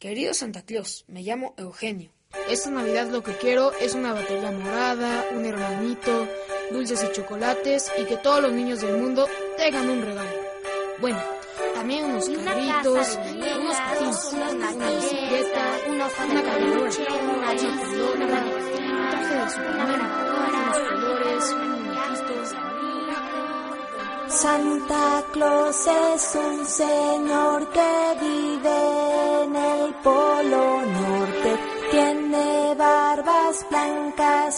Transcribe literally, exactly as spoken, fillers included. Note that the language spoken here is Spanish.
Querido Santa Claus, me llamo Eugenio. Esta Navidad lo que quiero es una batería morada, un hermanito, dulces y chocolates y que todos los niños del mundo tengan un regalo. Bueno, también unos carritos, unos patines, una bicicleta, una caminadora, una pelota, un traje de Superman, unos colores, un muñequito. Santa Claus es un señor que vive en el Polo Norte.